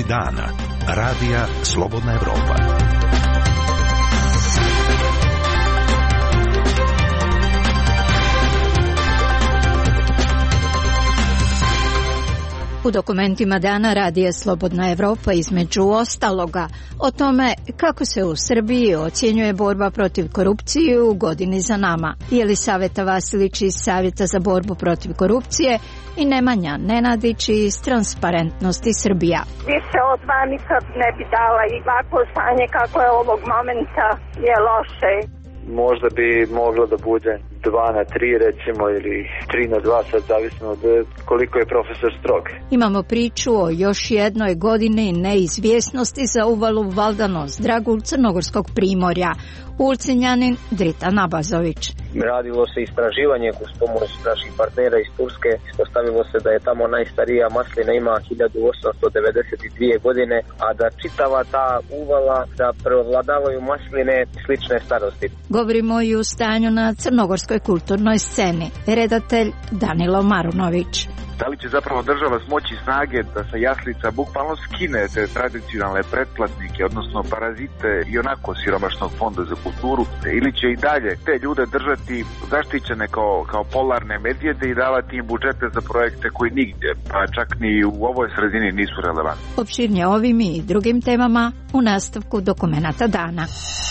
dana. Radija Slobodna Evropa. U dokumentima dana Radija Slobodna Evropa između ostaloga o tome kako se u Srbiji ocjenjuje borba protiv korupcije u godini za nama. Jelisaveta Vasilić iz Savjeta za borbu protiv korupcije i Nemanja Nenadić iz Transparentnosti Srbija. Više od 2 nikad ne bi dala i ovako stanje kako je ovog momenta je loše. Možda bi moglo da bude 2 na 3 recimo ili 3 na 2, sad zavisno od koliko je profesor strog. Imamo priču o još jednoj godini neizvjesnosti za uvalu Valdanos, Dragulj Crnogorskog primorja. Ulcinjanin Drita Nabazović. Radilo se istraživanje uz pomoć naših partnera iz Turske. Ispostavilo se da je tamo najstarija maslina ima 1892 godine, a da čitava ta uvala da prevladavaju masline slične starosti. Govorimo i o stanju na crnogorskoj kulturnoj sceni. Redatelj Danilo Marunović. Da li će zapravo država smoći snage da sa jaslica bukvalno skine te tradicionalne pretplatnike, odnosno parazite i onako siromašnog fonda za kulturu, ili će i dalje te ljude držati zaštićene kao polarne medvjede i davati im budžete za projekte koji nigdje, pa čak ni u ovoj sredini nisu relevantni. Opširnije ovim i drugim temama u nastavku dokumenata dana.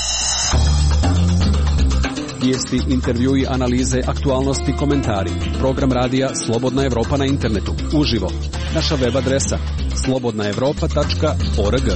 Vijesti, intervjui, analize, aktualnosti, komentari. Program radija Slobodna Evropa na internetu. Uživo. Naša web adresa slobodnaevropa.org.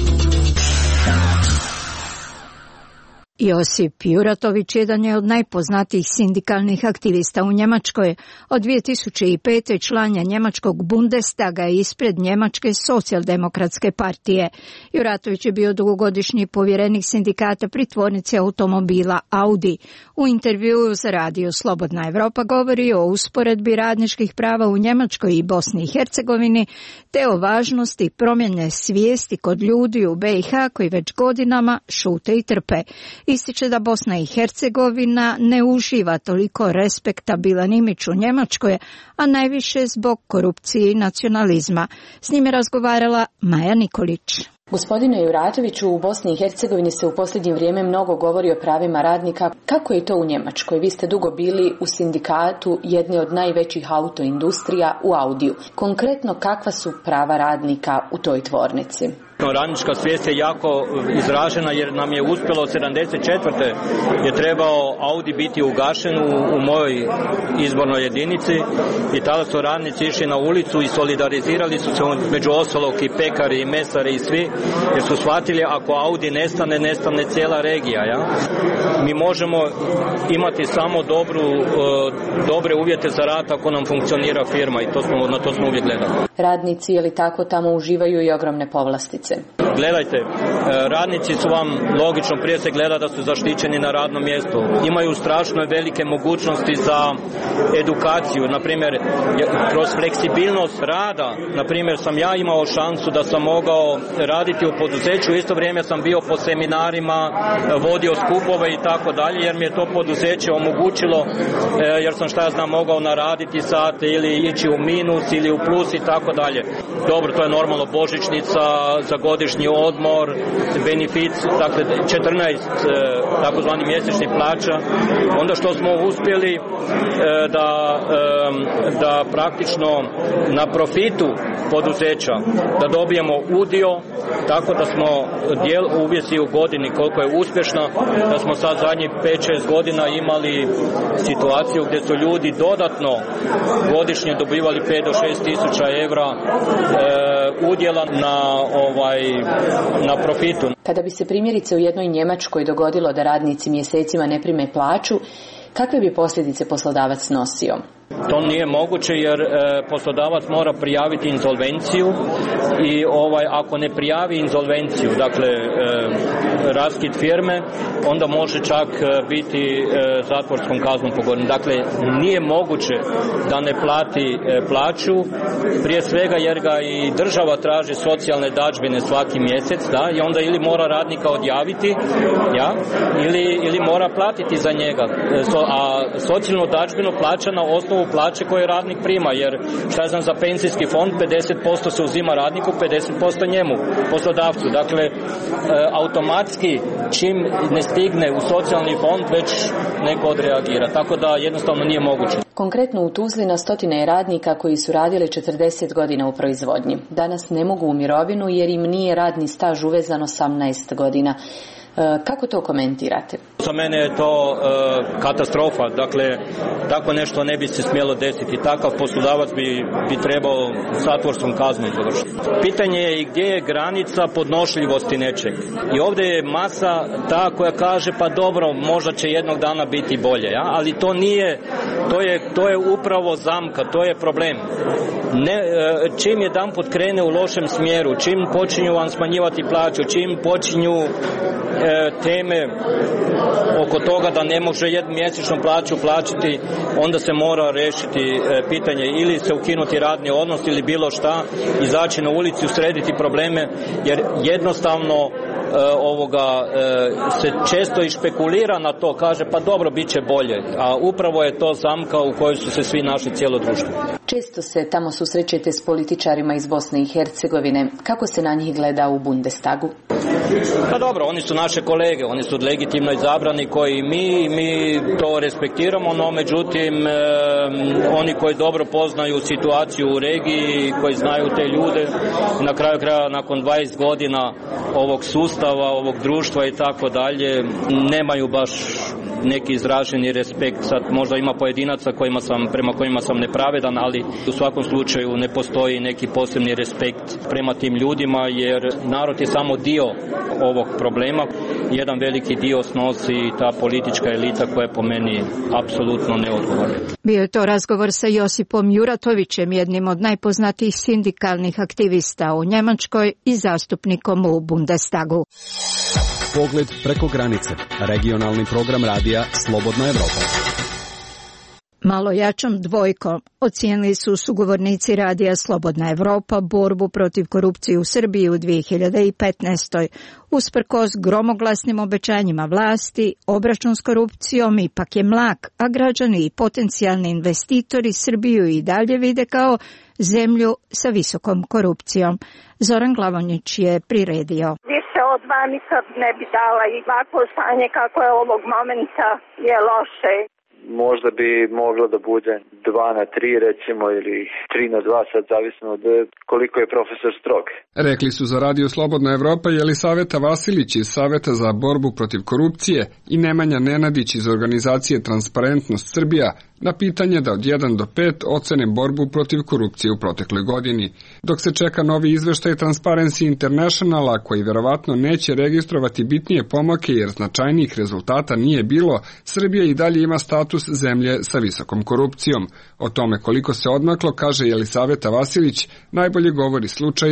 Josip Juratović jedan je od najpoznatijih sindikalnih aktivista u Njemačkoj. Od 2005. član je njemačkog Bundestaga ispred Njemačke socijaldemokratske partije. Juratović je bio dugogodišnji povjerenik sindikata pri tvornici automobila Audi. U intervjuu za radio Slobodna Evropa govori o usporedbi radničkih prava u Njemačkoj i Bosni i Hercegovini, te o važnosti promjene svijesti kod ljudi u BiH koji već godinama šute i trpe. Ističe da Bosna i Hercegovina ne uživa toliko respektabilan imidž u Njemačkoj, a najviše zbog korupcije i nacionalizma. S njime razgovarala Maja Nikolić. Gospodine Juratoviću, u Bosni i Hercegovini se u posljednje vrijeme mnogo govori o pravima radnika. Kako je to u Njemačkoj? Vi ste dugo bili u sindikatu jedne od najvećih autoindustrija u Audiju. Konkretno, kakva su prava radnika u toj tvornici? Radnička svijest je jako izražena jer nam je uspjelo 74. je trebao Audi biti ugašen u mojoj izbornoj jedinici i tada su radnici išli na ulicu i solidarizirali su se među ostalog i pekari i mesari i svi, jer su shvatili ako Audi nestane cijela regija. Ja? Mi možemo imati samo dobre uvjete za rad ako nam funkcionira firma i na to smo uvijek gledali. Radnici, je li tako, tamo uživaju i ogromne povlastice? Gledajte, radnici su vam logično prije se gleda da su zaštićeni na radnom mjestu. Imaju strašno velike mogućnosti za edukaciju. Naprimjer, kroz fleksibilnost rada, naprimjer, sam ja imao šansu da sam mogao raditi u poduzeću, isto vrijeme sam bio po seminarima, vodio skupove i tako dalje, jer mi je to poduzeće omogućilo, jer sam mogao naraditi sate ili ići u minus ili u plus i tako dalje. Dobro, to je normalno božićnica, za godišnji odmor, benefit, dakle 14 takozvani mjesečnih plaća. Onda što smo uspjeli da praktično na profitu poduzeća da dobijemo udio, tako da smo uvjesi u godini koliko je uspješna, da smo sad zadnjih 5-6 godina imali situaciju gdje su ljudi dodatno godišnje dobivali 5 do 6 tisuća evra udjela na profitu. Kada bi se primjerice u jednoj Njemačkoj dogodilo da radnici mjesecima ne prime plaću, kakve bi posljedice poslodavac snosio? To nije moguće jer poslodavac mora prijaviti insolvenciju i ako ne prijavi insolvenciju, dakle raskid firme, onda može čak biti zatvorskom kaznom pogođen. Dakle, nije moguće da ne plati plaću, prije svega jer ga i država traži socijalne dažbine svaki mjesec, da, i onda ili mora radnika odjaviti, ja, ili mora platiti za njega. A socijalnu dažbinu plaća na osnovu plaće koje radnik prima, jer šta ja znam, za penzijski fond 50% se uzima radniku, 50% njemu, poslodavcu. Dakle, automatski čim ne stigne u socijalni fond već neko odreagira, tako da jednostavno nije moguće. Konkretno u Tuzli na stotine je radnika koji su radili 40 godina u proizvodnji. Danas ne mogu u mirovinu jer im nije radni staž uvezan 18 godina. Kako to komentirate? Za mene je to katastrofa, dakle tako nešto ne bi se smjelo desiti, takav poslodavac bi trebao zatvorskom kaznom završiti. Pitanje je i gdje je granica podnošljivosti nečeg. I ovdje je masa ta koja kaže pa dobro, možda će jednog dana biti bolje, ja? Ali to nije, to je upravo zamka, to je problem. Čim jedanput krene u lošem smjeru, čim počinju vam smanjivati plaću, čim počinju teme oko toga da ne može jednu mjesečnu plaću plaćati, onda se mora riješiti pitanje ili se ukinuti radni odnos ili bilo šta, izaći na ulicu, srediti probleme, jer jednostavno se često i špekulira na to, kaže pa dobro, bit će bolje, a upravo je to zamka u kojoj su se svi našli, cijelo društvo. Često se tamo susrećete s političarima iz Bosne i Hercegovine. Kako se na njih gleda u Bundestagu? Pa dobro, oni su naše kolege, oni su legitimno izabrani koji mi to respektiramo, no međutim oni koji dobro poznaju situaciju u regiji, koji znaju te ljude, na kraju kraja nakon 20 godina ovog sustava, ovog društva i tako dalje, nemaju baš neki izraženi respekt. Sad možda ima pojedinaca prema kojima sam nepravedan, ali u svakom slučaju ne postoji neki posebni respekt prema tim ljudima, jer narod je samo dio ovog problema. Jedan veliki dio snosi ta politička elita koja je po meni apsolutno neodgovorna. Bio je to razgovor sa Josipom Juratovićem, jednim od najpoznatijih sindikalnih aktivista u Njemačkoj i zastupnikom u Bundestagu. Pogled preko granice. Regionalni program radija Slobodna Evropa. Malo jačom dvojkom ocijenili su sugovornici radija Slobodna Evropa borbu protiv korupcije u Srbiji u 2015. Usprkos gromoglasnim obećanjima vlasti, obračun s korupcijom ipak je mlak, a građani i potencijalni investitori Srbiju i dalje vide kao zemlju sa visokom korupcijom. Zoran Glavonjić je priredio. Više od 2 nikad ne bi dala i ovako stanje kako je ovog momenta je loše. Možda bi moglo da bude 2-3 recimo ili 3-2, sad zavisno od koliko je profesor strog. Rekli su za Radio Slobodna Evropa Jelisaveta Vasilić iz Saveta za borbu protiv korupcije i Nemanja Nenadić iz organizacije Transparentnost Srbija na pitanje da od 1 do 5 ocene borbu protiv korupcije u protekloj godini. Dok se čeka novi izveštaj Transparency Internationala, koji verovatno neće registrovati bitnije pomake jer značajnijih rezultata nije bilo, Srbija i dalje ima status zemlje sa visokom korupcijom. O tome koliko se odmaklo, kaže Jelisaveta Vasilić, najbolje govori slučaj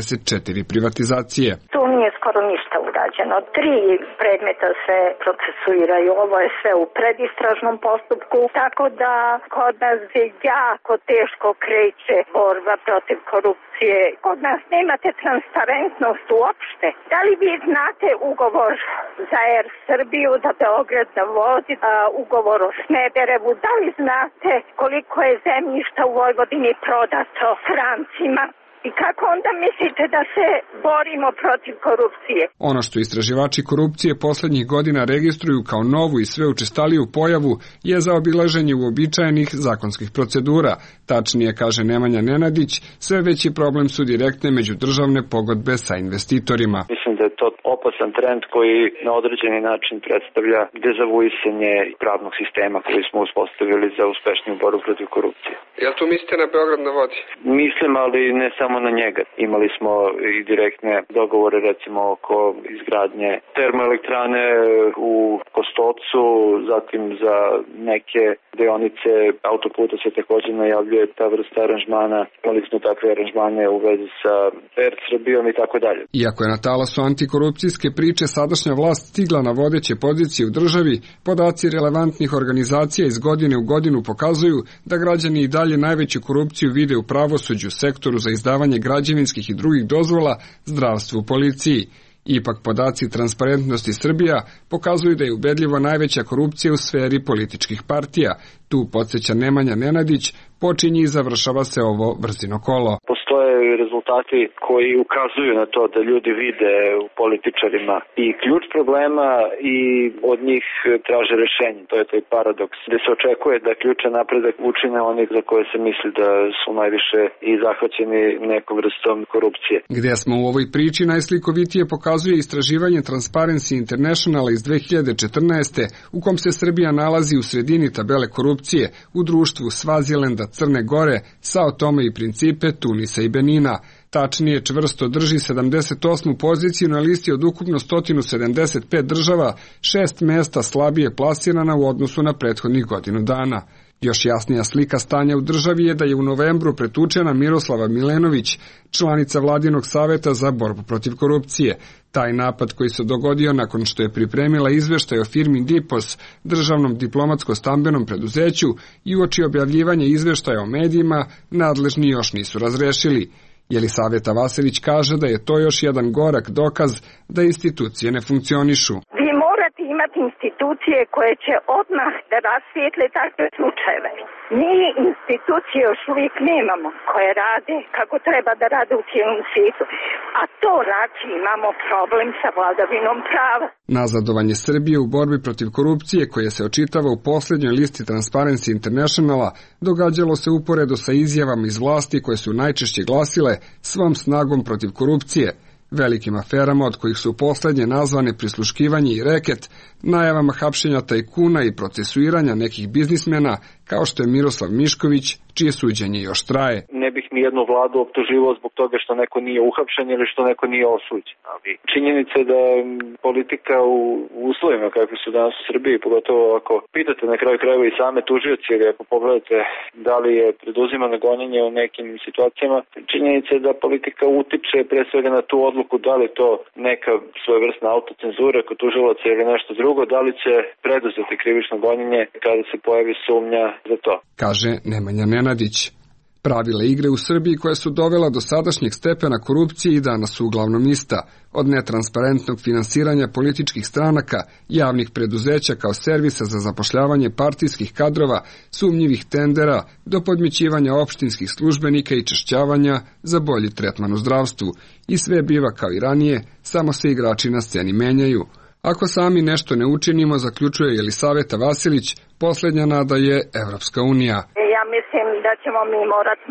24 privatizacije. Tu nije skoro ništa urađeno. 3 predmeta se procesuiraju. Ovo je sve u predistražnom postupku, tako da kod nas je jako teško kreće borba protiv korupcije. Kod nas nemate transparentnost uopšte. Da li vi znate ugovor za Air Srbiju, za Beograd na vodi, ugovor o Smederevu? Da li znate koliko je zemljišta u Vojvodini prodato strancima? I kako onda mislite da se borimo protiv korupcije? Ono što istraživači korupcije poslednjih godina registruju kao novu i sve učestaliju pojavu je zaobilaženje uobičajenih zakonskih procedura. Tačnije, kaže Nemanja Nenadić, sve veći problem su direktne međudržavne pogodbe sa investitorima. Mislim da je to opasan trend koji na određeni način predstavlja dezavuisanje pravnog sistema koji smo uspostavili za uspešniju borbu protiv korupcije. Jel tu mislite na Beograd na vodi? Mislim, ali ne samo na njega. Imali smo i direktne dogovore recimo oko izgradnje termoelektrane u Kostolcu, zatim za neke deonice autoputa se također najavljuje ta vrsta aranžmana. Imali smo takve aranžmane u vezi sa Air Srbijom i tako dalje. Iako je na talasu antikorupcije korupcijske priče sadašnja vlast stigla na vodeće pozicije u državi, podaci relevantnih organizacija iz godine u godinu pokazuju da građani i dalje najveću korupciju vide u pravosuđu, sektoru za izdavanje građevinskih i drugih dozvola, zdravstvu, policiji. Ipak podaci Transparentnosti Srbija pokazuju da je ubedljivo najveća korupcija u sferi političkih partija. Tu, podsjeća Nemanja Nenadić, počinje i završava se ovo brzino kolo. Postoje rezultati koji ukazuju na to da ljudi vide u političarima i ključ problema i od njih traže rešenje. To je taj paradoks gde se očekuje da ključan napredak učine onih za koje se misli da su najviše i zahvaćeni nekom vrstom korupcije. Gde smo u ovoj priči najslikovitije pokazuje istraživanje Transparency International iz 2014. u kom se Srbija nalazi u sredini tabele korupcije u društvu Svazilenda, Crne Gore, Sao Tome i Principe, Tunisa i Benina. Tačnije, čvrsto drži 78. poziciju na listi od ukupno 175 država, 6 mesta slabije plasirana u odnosu na prethodnih godinu dana. Još jasnija slika stanja u državi je da je u novembru pretučena Miroslava Milenović, članica Vladinog saveta za borbu protiv korupcije. Taj napad koji se dogodio nakon što je pripremila izveštaj o firmi Dipos, državnom diplomatsko-stambenom preduzeću, i uoči objavljivanja izveštaja o medijima, nadležni još nisu razrešili. Jelisaveta Vasilić kaže da je to još jedan gorak dokaz da institucije ne funkcionišu. Imati institucije koje će odmah da rasvijetle takve slučajeve. Mi institucije još uvijek nemamo koje rade kako treba da rade u cijelom svijetu. A to znači imamo problem sa vladavinom prava. Nazadovanje Srbije u borbi protiv korupcije koje se očitava u posljednjoj listi Transparency Internationala događalo se uporedo sa izjavama iz vlasti koje su najčešće glasile svom snagom protiv korupcije, velikim aferama od kojih su poslednje nazvane prisluškivanje i reket, najavama hapšenja tajkuna i procesuiranja nekih biznismena kao što je Miroslav Mišković, čije suđenje još traje. Ne bih ni jednu vladu optuživao zbog toga što neko nije uhapšen ili što neko nije osuđen. Ali činjenica je da politika u uslovima kakvi su danas u Srbiji, pogotovo ako pitate na kraju krajeva i same tužioci ili ako pogledate da li je preduzimano gonjenje u nekim situacijama, činjenica je da politika utiče pre svega na tu odluku da li to neka svojevrsna autocenzura kod tužilaca ili nešto drugo, da li će preduzeti krivično gonjenje kada se pojavi sumnja za to. Kaže Nemanja Nenadić. Pravila igre u Srbiji koja su dovela do sadašnjeg stepena korupcije i danas su uglavnom ista, od netransparentnog finansiranja političkih stranaka, javnih preduzeća kao servisa za zapošljavanje partijskih kadrova, sumnjivih tendera, do podmićivanja opštinskih službenika i češćavanja za bolji tretman u zdravstvu. I sve biva kao i ranije, samo se igrači na sceni menjaju. Ako sami nešto ne učinimo, zaključuje Jelisaveta Vasilić, posljednja nada je Evropska unija. Ja mislim da ćemo mi morati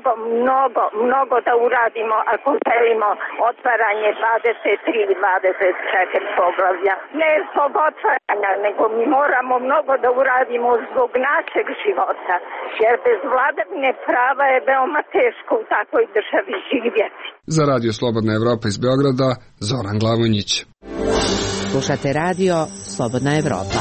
mnogo da uradimo ako želimo otvaranje 23 i 24 poglavlja. Ne zbog otvaranja, nego mi moramo mnogo da uradimo zbog našeg života, jer bez vladavine prava je veoma teško u takvoj državi živjeti. Za Radio Slobodna Evropa iz Beograda, Zoran Glavonjić. Slušate radio Slobodna Evropa.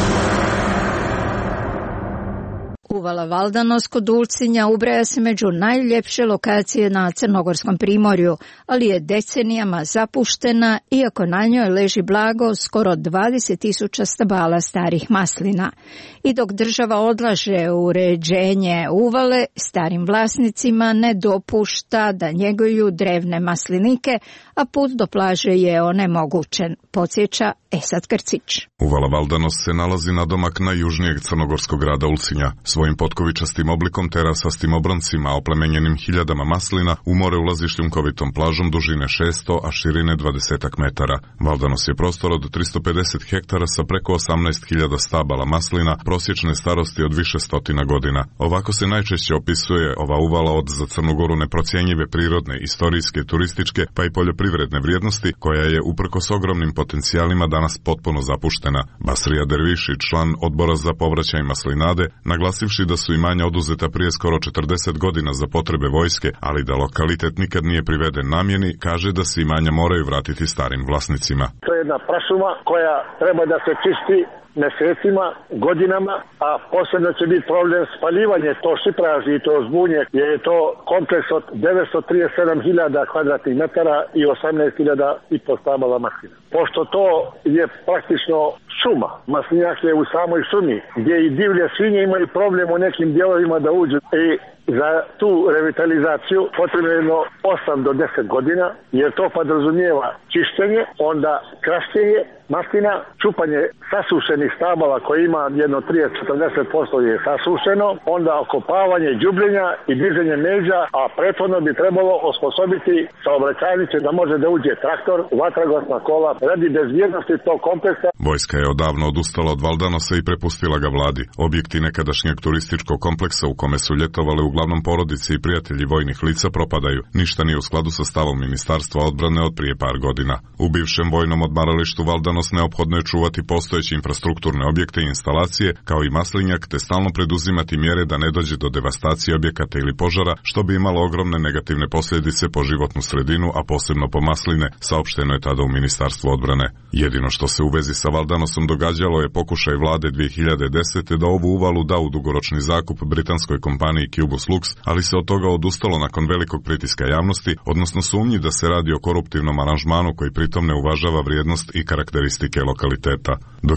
Uvala Valdanos kod Ulcinja ubraja se među najljepše lokacije na Crnogorskom primorju, ali je decenijama zapuštena, iako na njoj leži blago skoro 20.000 stabala starih maslina. I dok država odlaže uređenje uvale, starim vlasnicima ne dopušta da njeguju drevne maslinike, a put do plaže je onemogućen, podsjeća Esad Krcić. Uvala Valdanos se nalazi nadomak najjužnijeg crnogorskog grada Ulcinja. Svojim potkovičastim oblikom terasastim obrancima oplemenjenim hiljadama maslina u more ulazi šljunkovitom plažom dužine 600, a širine 20 metara. Valdanos je prostor od 350 hektara sa preko 18.000 stabala maslina prosječne starosti od više stotina godina. Ovako se najčešće opisuje ova uvala od za Crnu Goru neprocjenjive prirodne, istorijske, turističke pa i poljoprivredne vrijednosti, koja je uprkos ogromnim potencijalima danas potpuno zapuštena. Basrija Derviši, član odbora za povraćaj maslinade, naglasivši da su imanja oduzeta prije skoro 40 godina za potrebe vojske, ali da lokalitet nikad nije priveden namjeni, kaže da se imanja moraju vratiti starim vlasnicima. To je jedna prašuma koja treba da se čisti mjesecima, godinama, a posebno će biti problem spaljivanje to šipraži i to zbunje, jer je to kompleks od 937.000 kvadratnih metara i 18.500 stabala maslina. Pošto to je praktično šuma, maslinjak je u samoj šumi, gdje i divlje svinje imaju problem u nekim dijelovima da uđu i za tu revitalizaciju potrebno je 8 do 10 godina, jer to podrazumijeva čišćenje, onda kraštenje maslina, čupanje sasušenih stabala koji ima jedno 30-40% je sasušeno, onda okopavanje, đubljenja i dizanje međa, a prethodno bi trebalo osposobiti saobraćajnice da može da uđe traktor, vatrogasna kola, radi bezbjednosti tog kompleksa. Vojska je odavno odustala od Valdanosa i prepustila ga vladi. Objekti nekadašnjeg turističkog kompleksa u kome su ljetovale uglavnom porodice i prijatelji vojnih lica propadaju. Ništa nije u skladu sa stavom Ministarstva odbrane od prije par godina. U bivšem vojnom odmaralištu Valdanos neophodno je čuvati postojeće infrastrukturne objekte i instalacije, kao i maslinjak, te stalno preduzimati mjere da ne dođe do devastacije objekata ili požara, što bi imalo ogromne negativne posljedice po životnu sredinu, a posebno po masline, saopšteno je tada u Ministarstvu odbrane. Jedino što se u vezi sa Valdanosom događalo je pokušaj vlade 2010. da ovu uvalu da u dugoročni zakup britanskoj kompaniji Cubus Lux, ali se od toga odustalo nakon velikog pritiska javnosti, odnosno sumnji da se radi o koruptivnom aranžmanu koji pritom ne uvažava vrijednost i karakteristike lokaliteta. Do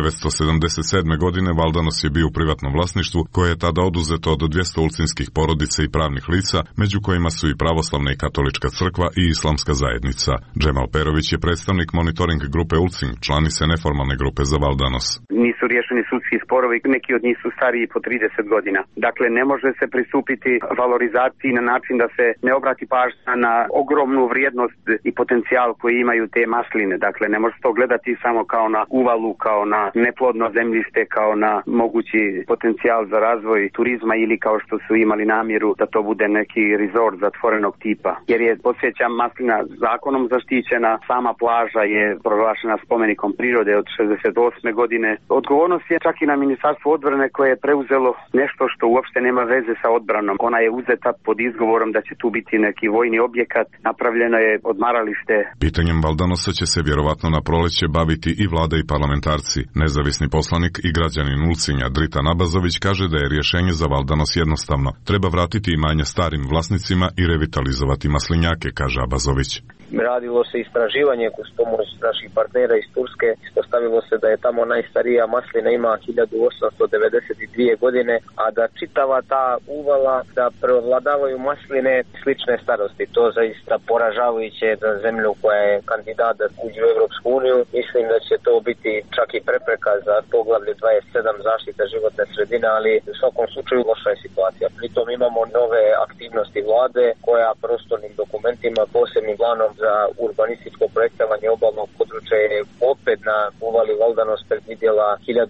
1977. godine Valdanos je bio u privatnom vlasništvu, koje je tada oduzeto od 200 ulcinskih porodica i pravnih lica, među kojima su i pravoslavna i katolička crkva i islamska zajednica. Džemal Perović je predstavnik monitoring grupe Ulcin, člani se neformalne grupe za Valdanos. Nisu riješeni sudski sporovi, neki od njih su stariji po 30 godina. Dakle, ne može se pristupiti valorizaciji na način da se ne obrati pažnja na ogromnu vrijednost i potencijal koji imaju te masline. Dakle, ne može to gledati samo kao na uvalu, kao na neplodno zemljište, kao na mogući potencijal za razvoj turizma ili kao što su imali namjeru da to bude neki resort zatvorenog tipa. Jer je, podsjećam, maslina zakonom zaštićena, sama plaža je proglašena spomenikom prirode od 68. godine. Odgovornost je čak i na Ministarstvu odbrane koje je preuzelo nešto što uopšte nema veze sa odbranom. Ona je uzeta pod izgovorom da će tu biti neki vojni objekat, napravljeno je odmaralište. Pitanjem Valdanosa će se vjerovatno na proleće baviti i vlada i parlamentarci. Nezavisni poslanik i građanin Ulcinja Dritan Abazović kaže da je rješenje za Valdanos jednostavno. Treba vratiti imanje starim vlasnicima i revitalizovati maslinjake, kaže Abazović. Radilo se istraživanje uz pomoć naših partnera iz Turske. Ispostavilo se da je tamo najstarija maslina ima 1892 godine, a da čitava ta uvala da prevladavaju masline slične starosti. To zaista poražavajuće za zemlju koja je kandidat da uđe u Europsku uniju. Mislim da će to biti čak i prepreka za poglavlje 27 zaštita životne sredine, ali u svakom slučaju loša je situacija. Pritom imamo nove aktivnosti vlade koja prostornim dokumentima, posebnim planom za urbanističko projektovanje obalnog područja je opet na uvali Valdanos predvidjela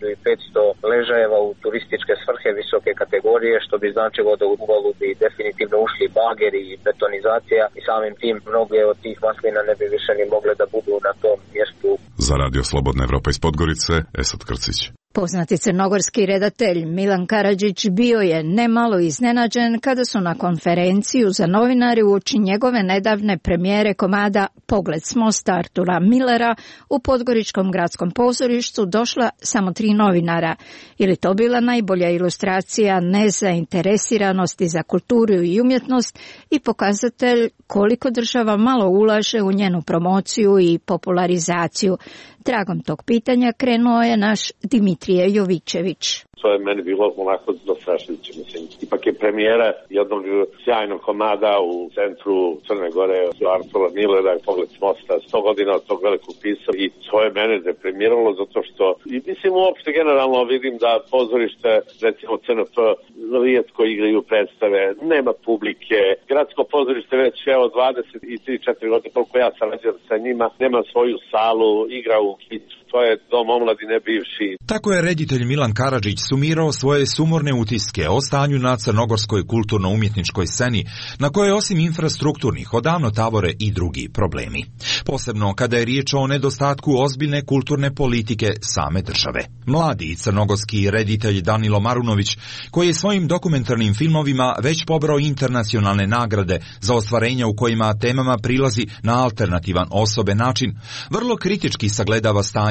1500 ležajeva u turističke svrhe visoke kategorije, što bi značilo da u uvalu bi definitivno ušli bageri i betonizacija i samim tim mnoge od tih maslina ne bi više ni mogle da budu na tom mjestu. Za Radio Slobodna Evropa iz Podgorice, Esad Krcić. Poznati crnogorski redatelj Milan Karadžić bio je nemalo iznenađen kada su na konferenciju za novinare uoči njegove nedavne premijere komada Pogled s mosta Artura Millera u Podgoričkom gradskom pozorištu došla samo 3 novinara. Ili to bila najbolja ilustracija nezainteresiranosti za kulturu i umjetnost i pokazatelj koliko država malo ulaže u njenu promociju i popularizaciju. Tragom tog pitanja krenuo je naš Dimitrije Jovićević. To je meni bilo onako zastrašujuće, mislim. Ipak je premijera jednog sjajnog komada u centru Crne Gore, Artura Millera, Pogled s mosta, 100 godina od tog velikog pisa i to je mene deprimiralo zato što, i mislim uopšte generalno vidim da pozorište, recimo CNP, rijetko igraju predstave, nema publike, gradsko pozorište već evo 23-4 godine, koliko ja sarađujem sa njima, nema svoju salu, igra u kicu, to je dom omladine bivši. Tako je reditelj Milan Karadžić sumirao svoje sumorne utiske o stanju na crnogorskoj kulturno-umjetničkoj sceni, na kojoj osim infrastrukturnih odavno tavore i drugi problemi. Posebno kada je riječ o nedostatku ozbiljne kulturne politike same države. Mladi crnogorski reditelj Danilo Marunović, koji je svojim dokumentarnim filmovima već pobrao internacionalne nagrade za ostvarenja u kojima temama prilazi na alternativan osobe način, vrlo kritički sagledava stanje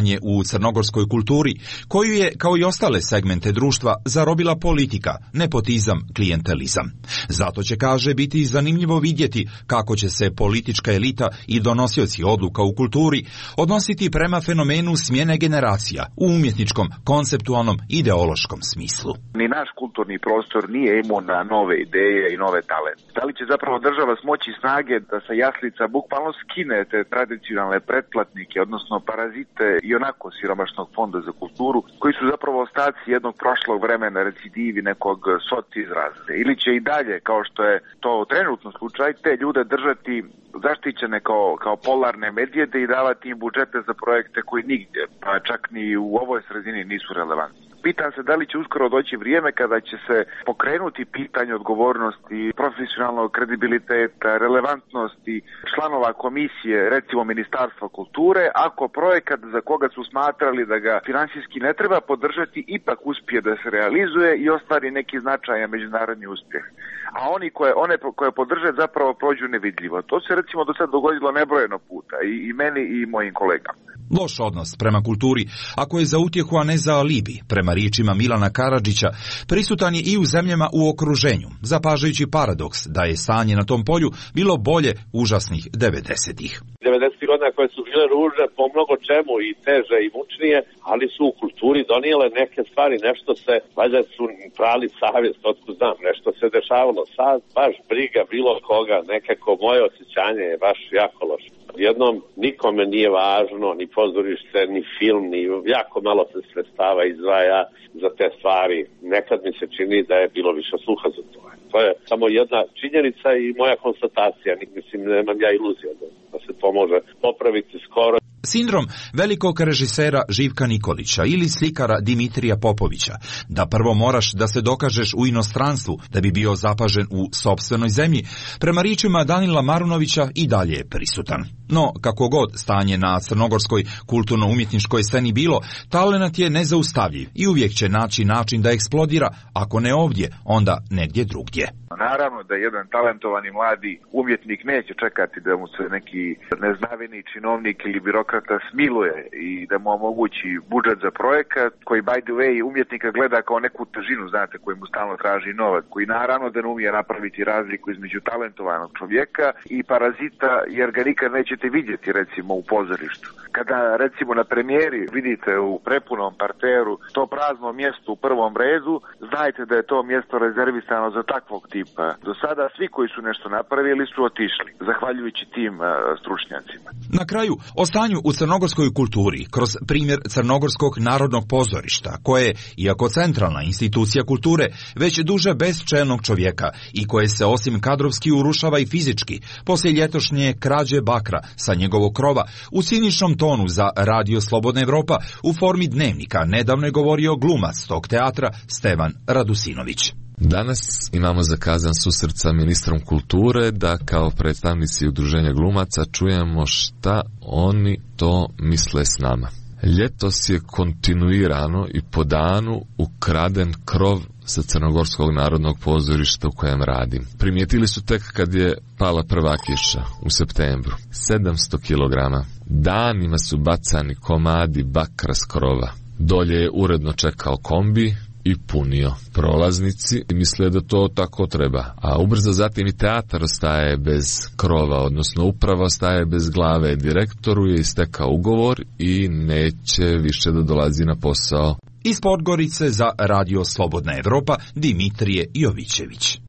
stanje u crnogorskoj kulturi, koju je, kao i ostale segmente društva, zarobila politika, nepotizam, klijentelizam. Zato će, kaže, biti zanimljivo vidjeti kako će se politička elita i donosioci odluka u kulturi odnositi prema fenomenu smjene generacija u umjetničkom, konceptualnom, ideološkom smislu. Ni naš kulturni prostor nije imun na nove ideje i nove talente. Da li će zapravo država smoći snage da sa jaslica bukvalno skine te tradicionalne pretplatnike, odnosno parazite i onako siromašnog fonda za kulturu, koji su zapravo ostaci jednog prošlog vremena, recidivi nekog sociizraza. Ili će i dalje, kao što je to trenutno slučaj, te ljude držati zaštićene kao polarne medvjede i davati im budžete za projekte koji nigdje, pa čak ni u ovoj sredini nisu relevantni. Pitam se da li će uskoro doći vrijeme kada će se pokrenuti pitanje odgovornosti, profesionalnog kredibiliteta, relevantnosti članova komisije, recimo Ministarstva kulture, ako projekat za koga su smatrali da ga finansijski ne treba podržati ipak uspije da se realizuje i ostvari neki značajan međunarodni uspjeh. A one koje podrže zapravo prođu nevidljivo. To se recimo do sad dogodilo nebrojeno puta i meni i mojim kolegama. Loš odnos prema kulturi, ako je za utjehu, a ne za alibi, prema riječima Milana Karadžića, prisutan je i u zemljama u okruženju, zapažajući paradoks da je stanje na tom polju bilo bolje užasnih 90-ih. 90 godina koje su bile ružne po mnogo čemu i teže i mučnije, ali su u kulturi donijele neke stvari, nešto se, valjda su prali savjest, otkud znam, nešto se dešavalo. Sad baš briga bilo koga, nekako moje osjećanje je baš jako loše. Jednom nikome nije važno, ni pozorište, ni film, ni jako malo se sredstava izdvaja za te stvari. Nekad mi se čini da je bilo više sluha za to. To je samo jedna činjenica i moja konstatacija. Mislim, nemam ja iluzija da se to može popraviti skoro. Sindrom velikog režisera Živka Nikolića ili slikara Dimitrija Popovića, da prvo moraš da se dokažeš u inostranstvu da bi bio zapažen u sopstvenoj zemlji, prema riječima Danila Marunovića i dalje je prisutan. No, kako god stanje na crnogorskoj kulturno-umjetničkoj sceni bilo, talenat je nezaustavljiv i uvijek će naći način da eksplodira, ako ne ovdje, onda negdje drugdje. Naravno da jedan talentovani mladi umjetnik neće čekati da mu se neki neznaveni činovnik ili birokrata smiluje i da mu omogući budžet za projekat koji, by the way, umjetnika gleda kao neku težinu, znate, koji mu stalno traži novac, koji naravno da ne umije napraviti razliku između talentovanog čovjeka i parazita, jer ga nikad nećete vidjeti, recimo, u pozorištu. Kada, recimo, na premijeri vidite u prepunom parteru to prazno mjesto u prvom redu, znajte da je to mjesto rezervisano za takvog tipa. Do sada svi koji su nešto napravili su otišli, zahvaljujući tim stručnjacima. Na kraju, o stanju u crnogorskoj kulturi, kroz primjer Crnogorskog narodnog pozorišta, koje, iako centralna institucija kulture, već duže bez čelnog čovjeka i koje se osim kadrovski urušava i fizički, poslije ljetošnje krađe bakra sa njegovog krova, u ciničnom tonu za Radio Slobodna Evropa u formi dnevnika nedavno je govorio glumac tog teatra Stevan Radusinović. Danas imamo zakazan susret sa ministrom kulture da kao predstavnici udruženja glumaca čujemo šta oni to misle s nama. Ljetos je kontinuirano i po danu ukraden krov sa Crnogorskog narodnog pozorišta u kojem radim. Primijetili su tek kad je pala prva kiša u septembru. 700 kilograma. Danima su bacani komadi bakra s krova. Dolje je uredno čekao kombi i punio. Prolaznici misle da to tako treba, a ubrzo zatim i teatar ostaje bez krova, odnosno uprava ostaje bez glave. Direktoru je istekao ugovor i neće više da dolazi na posao. Iz Podgorice za Radio Slobodna Evropa Dimitrije Jovićević.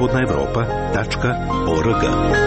slobodnaevropa.org.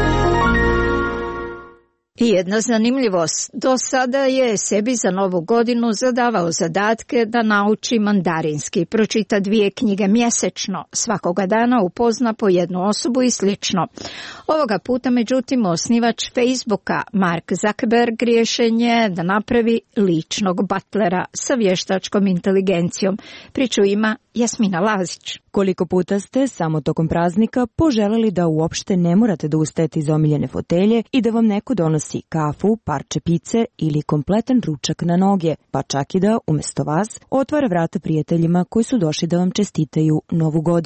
I jedna zanimljivost, do sada je sebi za novu godinu zadavao zadatke da nauči mandarinski, pročita 2 knjige mjesečno, svakoga dana upozna po jednu osobu i slično. Ovoga puta, međutim, osnivač Facebooka Mark Zuckerberg rješenje da napravi ličnog butlera sa vještačkom inteligencijom. Priču ima Jasmina Lazić. Koliko puta ste samo tokom praznika poželeli da uopšte ne morate da ustajete iz omiljene fotelje i da vam neko donosi kafu, parče pice ili kompletan ručak na noge, pa čak i da, umjesto vas, otvara vrata prijateljima koji su došli da vam čestitaju novu godinu.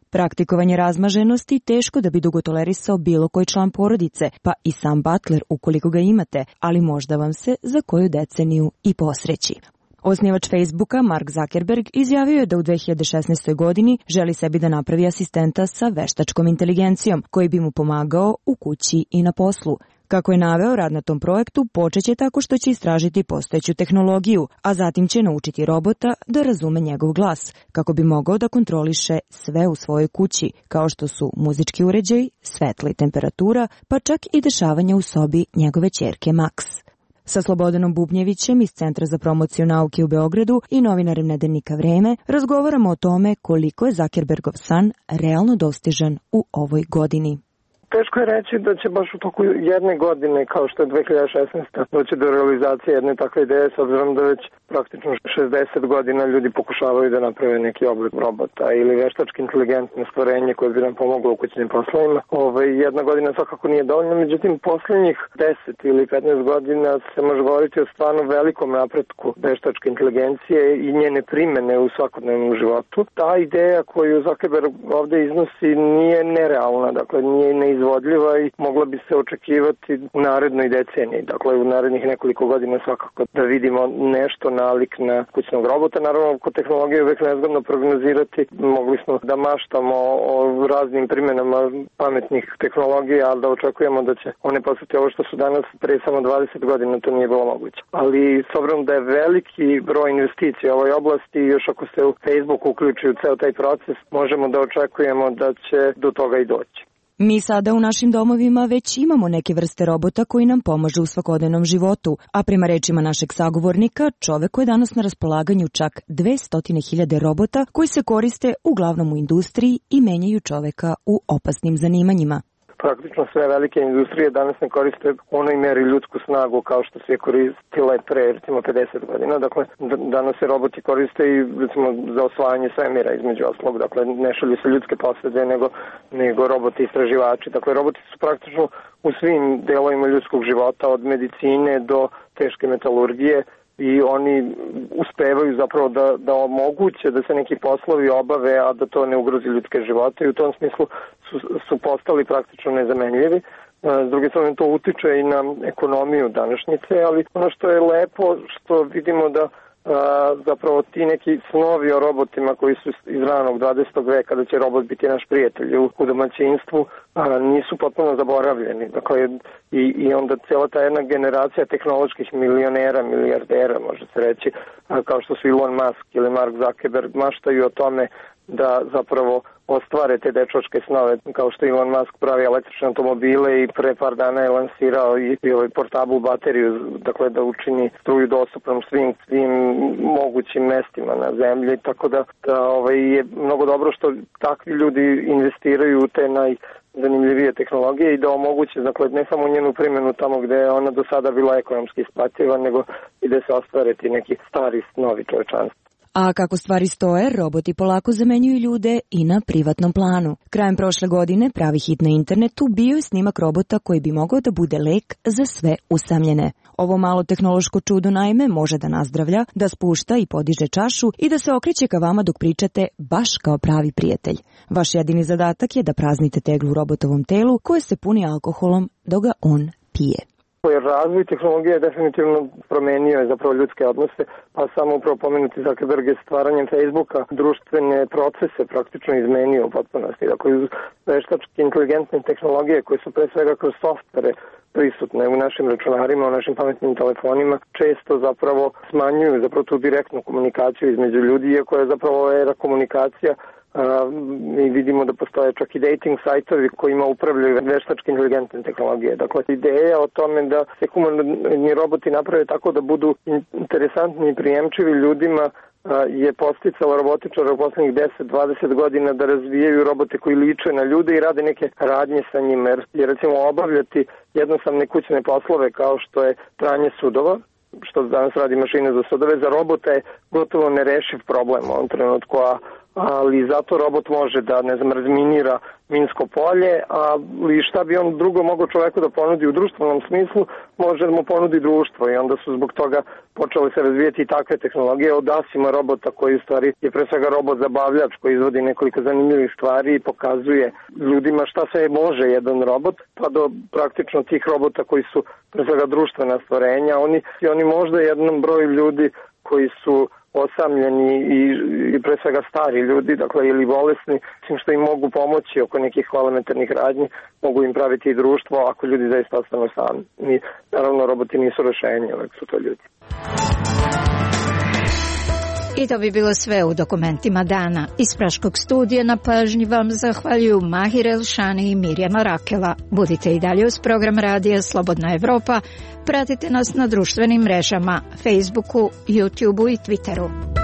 Praktikovanje razmaženosti teško da bi dugo tolerisao bilo koji član porodice, pa i sam butler ukoliko ga imate, ali možda vam se za koju deceniju i posreći. Osnivač Facebooka Mark Zuckerberg izjavio je da u 2016. godini želi sebi da napravi asistenta sa veštačkom inteligencijom koji bi mu pomagao u kući i na poslu. Kako je naveo, rad na tom projektu počeće tako što će istražiti postojeću tehnologiju, a zatim će naučiti robota da razume njegov glas, kako bi mogao da kontroliše sve u svojoj kući, kao što su muzički uređaj, svetla i temperatura, pa čak i dešavanja u sobi njegove ćerke Max. Sa Slobodanom Bubnjevićem iz Centra za promociju nauke u Beogradu i novinarem nedeljnika Vreme razgovaramo o tome koliko je Zuckerbergov san realno dostižan u ovoj godini. Teško je reći da će baš u toku jedne godine, kao što je 2016. doći do realizacije jedne takve ideje, s obzirom da već praktično 60 godina ljudi pokušavaju da naprave neki oblik robota ili veštački inteligentno stvorenje koje bi nam pomoglo u kućnim poslovima. Jedna godina svakako nije dovoljno, međutim poslednjih 10 ili 15 godina se može govoriti o stvarno velikom napretku veštačke inteligencije i njene primene u svakodnevnom životu. Ta ideja koju Zuckerberg ovde iznosi nije nerealna, dakle nije neizvodljiva i mogla bi se očekivati u narednoj deceniji, dakle u narednih nekoliko godina svakako da vidimo nešto nalik na kućnog robota. Naravno, kod tehnologije je uvek nezgodno prognozirati. Mogli smo da maštamo o raznim primjenama pametnih tehnologija, ali da očekujemo da će one postati ovo što su danas pre samo 20 godina, to nije bilo moguće. Ali s obzirom da je veliki broj investicija u ovoj oblasti, još ako se u Facebook uključi u ceo taj proces, možemo da očekujemo da će do toga i doći. Mi sada u našim domovima već imamo neke vrste robota koji nam pomažu u svakodnevnom životu, a prema rečima našeg sagovornika, čoveku je danas na raspolaganju čak 200.000 robota koji se koriste uglavnom u industriji i menjaju čoveka u opasnim zanimanjima. Praktično sve velike industrije danas ne koriste u onoj meri ljudsku snagu kao što se je koristile pre recimo 50 godina. Dakle, danas se roboti koriste i recimo za osvajanje svemira između ostalog. Dakle, ne šalju se ljudske posade nego roboti istraživači. Dakle, roboti su praktično u svim delovima ljudskog života od medicine do teške metalurgije i oni uspevaju zapravo da omoguće da se neki poslovi obave, a da to ne ugrozi ljudske živote i u tom smislu su postali praktično nezamenljivi. S druge strane to utiče i na ekonomiju današnjice, ali ono što je lepo što vidimo da zapravo ti neki snovi o robotima koji su iz ranog 20. veka da će robot biti naš prijatelj u domaćinstvu nisu potpuno zaboravljeni. Dakle, i onda cijela ta jedna generacija tehnoloških milionera, milijardera, može se reći, kao što su Elon Musk ili Mark Zuckerberg, maštaju o tome da zapravo ostvare te dečačke snove, kao što Elon Musk pravi električne automobile i pre par dana je lansirao i ovaj portablu bateriju, dakle da učini struju dostupnom svim mogućim mestima na zemlji, tako da je mnogo dobro što takvi ljudi investiraju u te najzanimljivije tehnologije i da omoguće, dakle, ne samo njenu primjenu tamo gde je ona do sada bila ekonomski isplativa, nego i da se ostvare ti neki stari snovi čovečanstva. A kako stvari stoje, roboti polako zamenjuju ljude i na privatnom planu. Krajem prošle godine pravi hit na internetu bio je snimak robota koji bi mogao da bude lek za sve usamljene. Ovo malo tehnološko čudo naime može da nazdravlja, da spušta i podiže čašu i da se okreće ka vama dok pričate baš kao pravi prijatelj. Vaš jedini zadatak je da praznite teglu u robotovom telu koje se puni alkoholom dok ga on pije. Razvoj tehnologije je definitivno promenio zapravo ljudske odnose, pa samo upravo pomenuti Zuckerberg je stvaranjem Facebooka društvene procese praktično izmenio u potpunosti. Dakle, veštačke inteligentne tehnologije koje su pre svega kroz softvere prisutne u našim računarima, u našim pametnim telefonima, često zapravo smanjuju zapravo tu direktnu komunikaciju između ljudi, iako je zapravo era komunikacija. Mi vidimo da postoje čak i dating sajtovi kojima upravljaju veštačke inteligentne tehnologije. Dakle, ideja o tome da se humanoidni roboti naprave tako da budu interesantni i prijemčivi ljudima je posticala robotičara u poslednjih 10-20 godina da razvijaju robote koji liče na ljude i rade neke radnje sa njima. Jer recimo obavljati jednostavne kućne poslove kao što je pranje sudova, što danas radi mašine za sudove, za robota je gotovo nerešiv problem u ovom trenutku, ali zato robot može da, ne znam, razminira minsko polje, ali šta bi on drugo mogao čoveku da ponudi u društvenom smislu, može da mu ponudi društvo i onda su zbog toga počele se razvijeti i takve tehnologije od Asima robota koji u stvari je pre svega robot zabavljač koji izvodi nekoliko zanimljivih stvari i pokazuje ljudima šta sve može jedan robot, pa do praktično tih robota koji su pre svega društvena stvorenja, oni možda jednom broju ljudi koji su osamljeni i pre svega stari ljudi, dakle ili bolesni, tim što im mogu pomoći oko nekih elementarnih radnji, mogu im praviti i društvo ako ljudi zaista ostanu sami. I naravno roboti nisu rešenje, uvek su to ljudi. I to bi bilo sve u dokumentima dana. Iz Praškog studija na pažnji vam zahvaljuju Mahir Elšani i Mirjana Rakela. Budite i dalje uz program Radija Slobodna Evropa. Pratite nas na društvenim mrežama, Facebooku, YouTubeu i Twitteru.